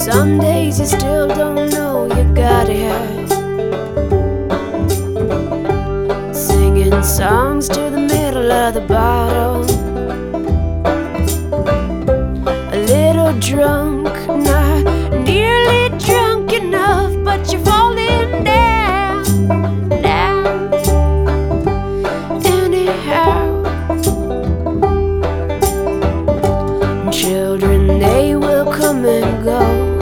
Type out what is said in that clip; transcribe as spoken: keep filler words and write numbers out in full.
Some days you still don't know you got it. Singing songs to the middle of the bottle, a little drunk,